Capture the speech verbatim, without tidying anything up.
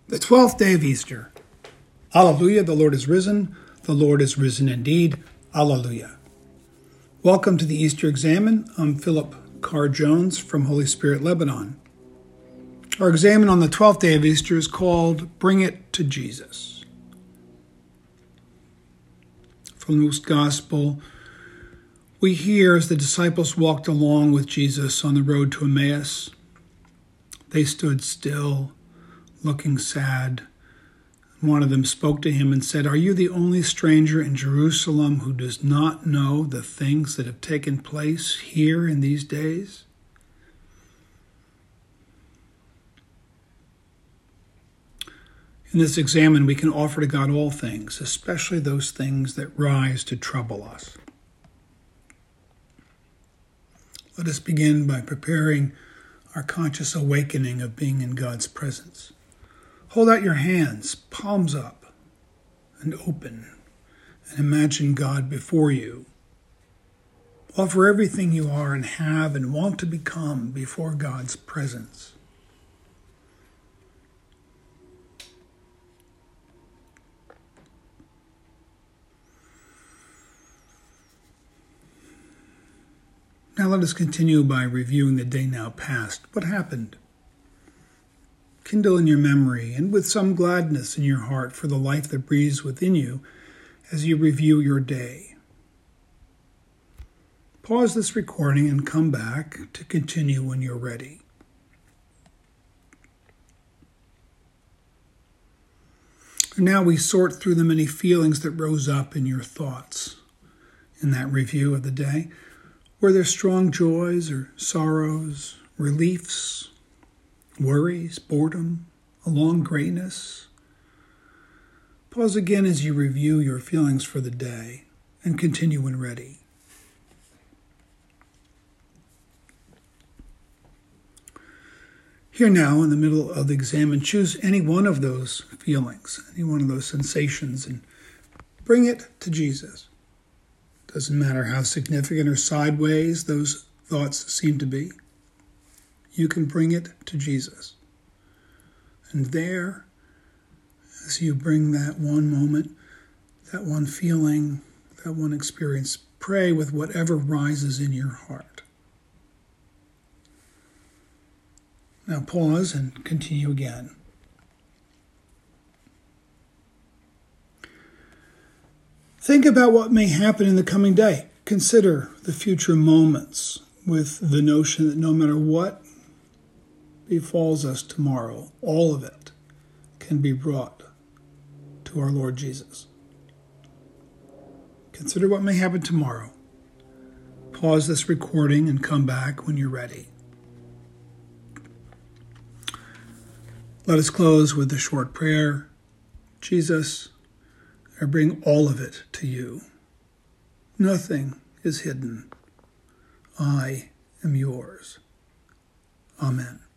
The twelfth day of Easter. Alleluia, the Lord is risen. The Lord is risen indeed. Alleluia. Welcome to the Easter Examen. I'm Philip Carr Jones from Holy Spirit, Lebanon. Our examen on the twelfth day of Easter is called Bring It to Jesus. From Luke's Gospel, we hear as the disciples walked along with Jesus on the road to Emmaus, they stood still, looking sad. One of them spoke to him and said, "Are you the only stranger in Jerusalem who does not know the things that have taken place here in these days?" In this examen, we can offer to God all things, especially those things that rise to trouble us. Let us begin by preparing our conscious awakening of being in God's presence. Hold out your hands, palms up and open, and imagine God before you. Offer everything you are and have and want to become before God's presence. Now let us continue by reviewing the day now past. What happened? Kindle in your memory and with some gladness in your heart for the life that breathes within you as you review your day. Pause this recording and come back to continue when you're ready. And now we sort through the many feelings that rose up in your thoughts in that review of the day. Were there strong joys or sorrows, reliefs, worries, boredom, a long grayness? Pause again as you review your feelings for the day and continue when ready. Here now, in the middle of the examen, choose any one of those feelings, any one of those sensations, and bring it to Jesus. Doesn't matter how significant or sideways those thoughts seem to be. You can bring it to Jesus. And there, as you bring that one moment, that one feeling, that one experience, pray with whatever rises in your heart. Now pause and continue again. Think about what may happen in the coming day. Consider the future moments with the notion that no matter what befalls us tomorrow, all of it can be brought to our Lord Jesus. Consider what may happen tomorrow. Pause this recording and come back when you're ready. Let us close with a short prayer. Jesus, I bring all of it to you. Nothing is hidden. I am yours. Amen.